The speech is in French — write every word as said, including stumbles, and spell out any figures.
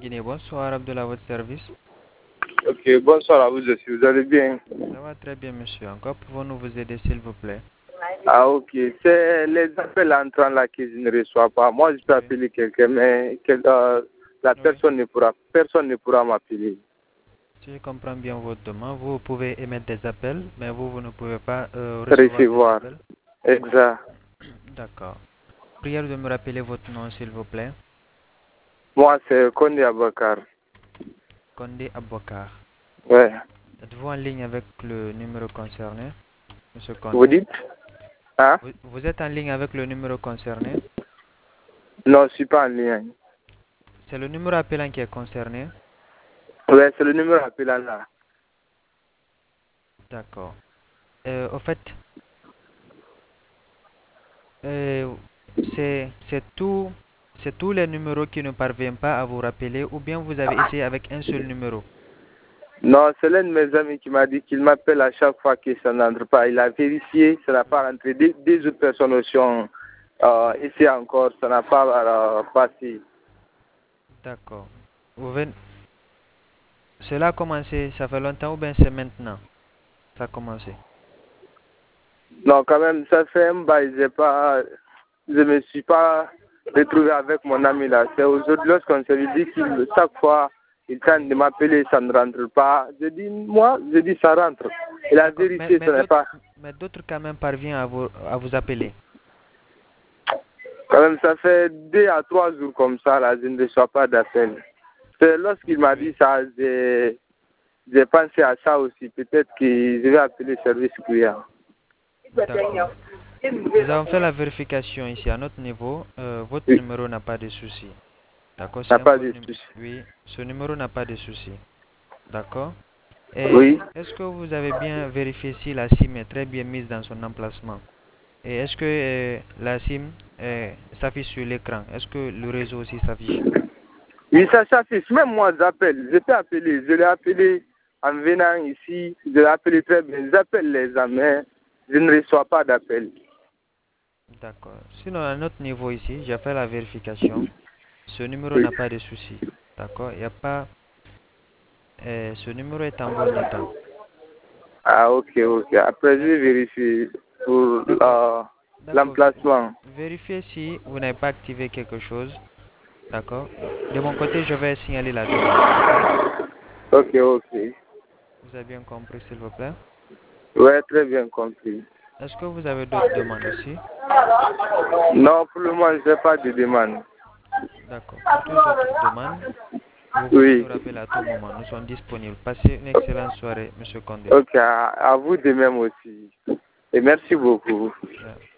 Guinée. Bonsoir, Abdullah, à votre service. Ok, bonsoir à vous aussi, vous allez bien? Ça va très bien, monsieur. Encore pouvons-nous vous aider, s'il vous plaît? Ah, ok, c'est les appels entrants là que je ne reçois pas. Moi, je peux Oui. appeler quelqu'un, mais quel- euh, la Oui. personne ne pourra, personne ne pourra m'appeler. Si je comprends bien votre demande, vous pouvez émettre des appels, mais vous, vous ne pouvez pas euh, recevoir des Recevoir. appels. Exact. D'accord. Prière de me rappeler votre nom, s'il vous plaît. Moi, c'est Kondi Abakar. Condé Abouakar. Ouais. Êtes-vous en ligne avec le numéro concerné, monsieur Vous Condé? dites? Hein? Vous, vous êtes en ligne avec le numéro concerné? Non, je ne suis pas en lien. C'est le numéro appelant qui est concerné? Ouais, c'est le numéro appelant là. D'accord. Euh, au fait, euh, c'est c'est tout, c'est tous les numéros qui ne parviennent pas à vous rappeler, ou bien vous avez essayé avec un seul numéro? Non, c'est l'un de mes amis qui m'a dit qu'il m'appelle à chaque fois que ça n'entre pas. Il a vérifié, ça n'a pas rentré. Des, des autres personnes aussi ont euh, essayé encore, ça n'a pas euh, passé. D'accord. Vous venez- Cela a commencé, ça fait longtemps ou bien c'est maintenant? Ça a commencé. Non, quand même, ça fait un bail. J'ai pas, je ne me suis pas retrouvé avec mon ami là. C'est aujourd'hui lorsqu'on s'est dit qu'il chaque fois il tente de m'appeler, ça ne rentre pas. Je dis, moi, je dis ça rentre. Il a D'accord. Mais, vérifié, mais ça n'est d'autres pas. mais d'autres quand même parviennent à vous, à vous appeler. Quand même, ça fait deux à trois jours comme ça, là, je ne reçois pas d'appel. C'est lorsqu'il m'a Oui. dit ça, j'ai j'ai pensé à ça aussi. Peut-être que je vais appeler le service client. D'accord. Nous avons fait la vérification ici à notre niveau. Euh, votre Oui, numéro n'a pas de souci. D'accord, c'est n'a un pas faux de numéro. souci. Oui, ce numéro n'a pas de souci. D'accord. Et Oui. est-ce que vous avez bien vérifié si la SIM est très bien mise dans son emplacement? Et est-ce que euh, la SIM euh, s'affiche sur l'écran? Est-ce que le réseau aussi s'affiche? Oui, ça s'affiche. Même moi, j'appelle. Je peux appeler. Je l'ai appelé en venant ici. Je l'ai appelé très bien. J'appelle les gens, mais je ne reçois pas d'appel. D'accord. Sinon, à notre niveau ici, j'ai fait la vérification. Ce numéro Oui. n'a pas de souci. D'accord. Il n'y a pas. euh, ce numéro est en bon état. Ah, ok, ok. Après, je D'ac- vais vérifier pour D'accord. euh, D'accord. Vé- l'emplacement. Vérifiez si vous n'avez pas activé quelque chose. D'accord. De mon côté, je vais signaler la demande. D'accord. Ok, ok. Vous avez bien compris, s'il vous plaît. Ouais, très bien compris. Est-ce que vous avez d'autres demandes aussi? Non, pour le moment, je n'ai pas de demande. D'accord. Pour toute autre demande, vous pouvez nous Oui. rappeler à tout moment. Nous sommes disponibles. Passez une excellente soirée, monsieur Condé. Ok, à, à vous de même aussi. Et merci beaucoup. Yeah.